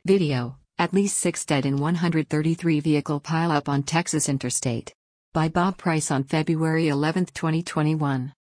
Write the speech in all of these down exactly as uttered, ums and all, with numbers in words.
Video: At least six dead in one hundred thirty-three vehicle pileup on Texas interstate. By Bob Price on February eleventh, twenty twenty-one.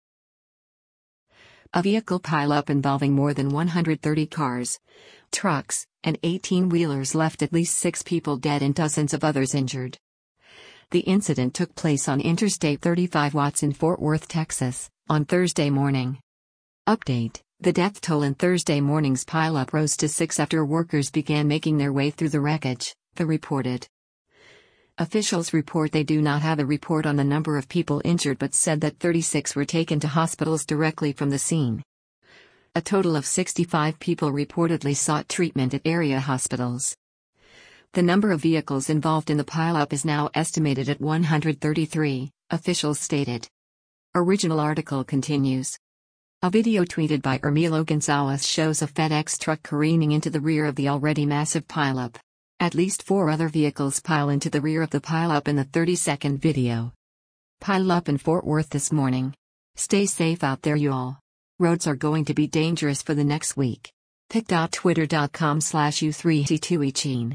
A vehicle pileup involving more than one hundred thirty cars, trucks, and eighteen-wheelers left at least six people dead and dozens of others injured. The incident took place on Interstate thirty-five Watts in Fort Worth, Texas, on Thursday morning. Update: The death toll in Thursday morning's pileup rose to six after workers began making their way through the wreckage, the reported. Officials report they do not have a report on the number of people injured but said that thirty-six were taken to hospitals directly from the scene. A total of sixty-five people reportedly sought treatment at area hospitals. The number of vehicles involved in the pileup is now estimated at one hundred thirty-three, officials stated. Original article continues. A video tweeted by Ermilo Gonzalez shows a FedEx truck careening into the rear of the already massive pileup. At least four other vehicles pile into the rear of the pileup in the thirty-second video. Pileup in Fort Worth this morning. Stay safe out there, y'all. Roads are going to be dangerous for the next week. pic dot twitter dot com slash U three T two Ichin.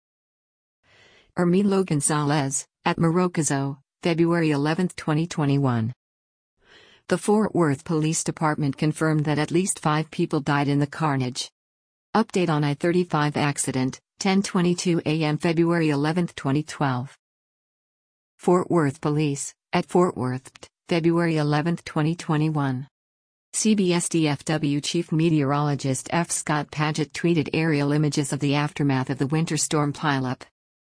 Ermilo Gonzalez, at Marocazo, February eleventh, twenty twenty-one. The Fort Worth Police Department confirmed that at least five people died in the carnage. Update on I thirty-five accident, ten twenty-two a m February eleventh, twenty twelve. Fort Worth Police, at Fort Worth, February eleventh, twenty twenty-one. C B S D F W Chief Meteorologist F. Scott Paget tweeted aerial images of the aftermath of the winter storm pileup.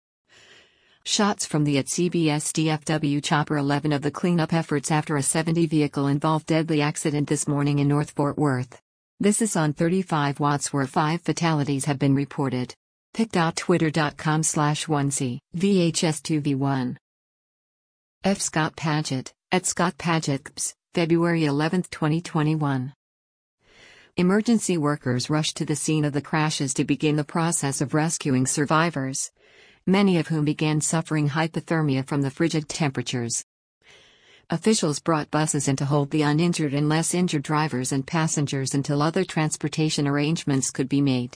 Shots from the at C B S D F W Chopper eleven of the cleanup efforts after a seventy vehicle involved deadly accident this morning in North Fort Worth. This is on thirty-five watts where five fatalities have been reported. pic dot twitter dot com slash one C V H S two V one. F. Scott Paget, at Scott Paget, February eleventh, twenty twenty-one. Emergency workers rushed to the scene of the crashes to begin the process of rescuing survivors, many of whom began suffering hypothermia from the frigid temperatures. Officials brought buses in to hold the uninjured and less injured drivers and passengers until other transportation arrangements could be made.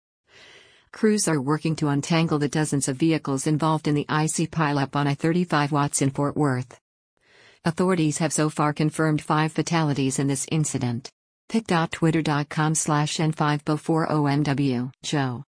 Crews are working to untangle the dozens of vehicles involved in the icy pileup on I thirty-five Watts in Fort Worth. Authorities have so far confirmed five fatalities in this incident. pic dot twitter dot com slash N five B O four O M W, Joe.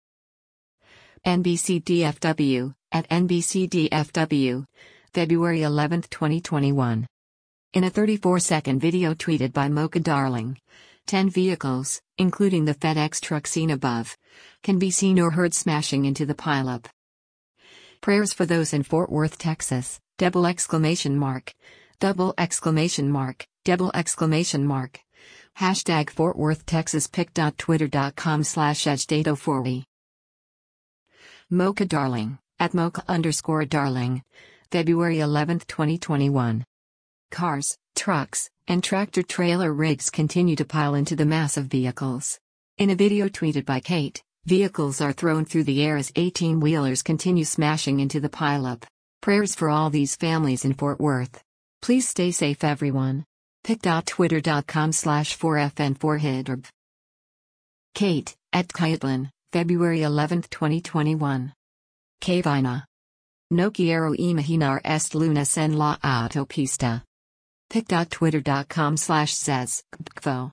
N B C D F W, at N B C D F W, February eleventh, twenty twenty-one. In a thirty-four second video tweeted by Mocha Darling, ten vehicles, including the FedEx truck seen above, can be seen or heard smashing into the pileup. Prayers for those in Fort Worth, Texas, double exclamation mark, double exclamation mark, double exclamation mark. Hashtag Fort Worth, Texas. pic dot twitter dot com slash edge data forty. Mocha Darling, at Mocha underscore Darling, February eleventh, twenty twenty-one. Cars, trucks, and tractor-trailer rigs continue to pile into the massive vehicles. In a video tweeted by Kate, vehicles are thrown through the air as eighteen-wheelers continue smashing into the pileup. Prayers for all these families in Fort Worth. Please stay safe, everyone. pic dot twitter dot com slash four F N four Hidrb. Kate, at Kaitlin, February eleventh, twenty twenty-one. Kavina. No quiero imaginar est lunes en la autopista. pic dot twitter dot com slash says Kvo.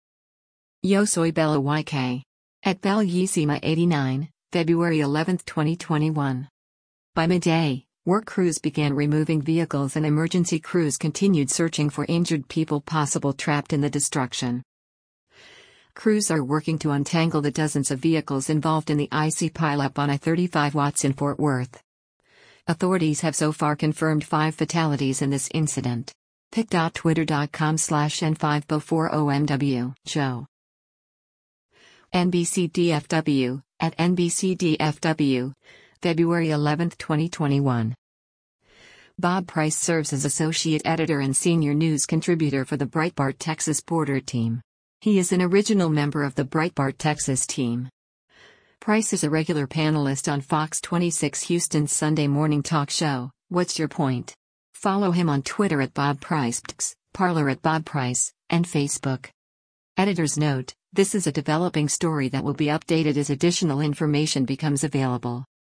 Yo soy Bella Y K. At Bellissima eighty-nine, February eleventh, twenty twenty-one. By midday, work crews began removing vehicles and emergency crews continued searching for injured people possible trapped in the destruction. Crews are working to untangle the dozens of vehicles involved in the icy pileup on I thirty-five Watts in Fort Worth. Authorities have so far confirmed five fatalities in this incident. pic dot twitter dot com slash N five B O four O M W, Joe. N B C D F W, at N B C D F W, February eleventh, twenty twenty-one. Bob Price serves as associate editor and senior news contributor for the Breitbart Texas Border team. He is an original member of the Breitbart Texas team. Price is a regular panelist on Fox twenty-six Houston's Sunday morning talk show, What's Your Point? Follow him on Twitter at Bob Price, Parler at Bob Price, and Facebook. Editor's note: This is a developing story that will be updated as additional information becomes available.